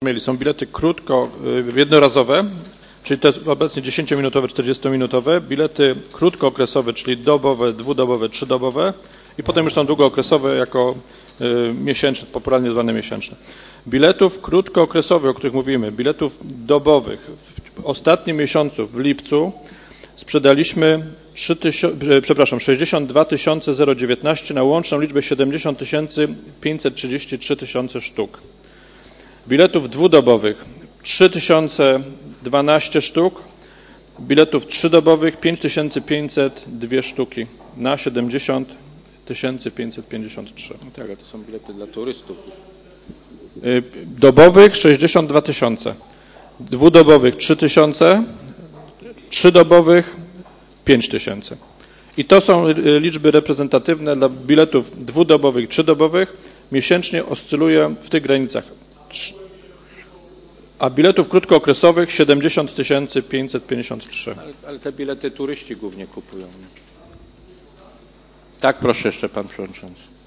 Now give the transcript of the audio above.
mieli. Są bilety jednorazowe, czyli te obecnie 10-minutowe, 40-minutowe, bilety krótkookresowe, czyli dobowe, dwudobowe, trzydobowe i potem już są długookresowe jako miesięczne, popularnie zwane miesięczne. Biletów krótkookresowych, o których mówimy, biletów dobowych w ostatnim miesiącu, w lipcu, sprzedaliśmy 62 019 na łączną liczbę 70 533 tysiące sztuk. Biletów dwudobowych 3012 sztuk, biletów trzydobowych 5502 sztuki na 70 553. No tak, ale to są bilety dla turystów. Dobowych 62 tysiące, dwudobowych 3 tysiące, trzydobowych 5 tysięcy. I to są liczby reprezentatywne dla biletów dwudobowych, trzydobowych. Miesięcznie oscyluje w tych granicach. A biletów krótkookresowych 70 553. Ale te bilety turyści głównie kupują. Nie? Tak, proszę jeszcze pan przewodniczący.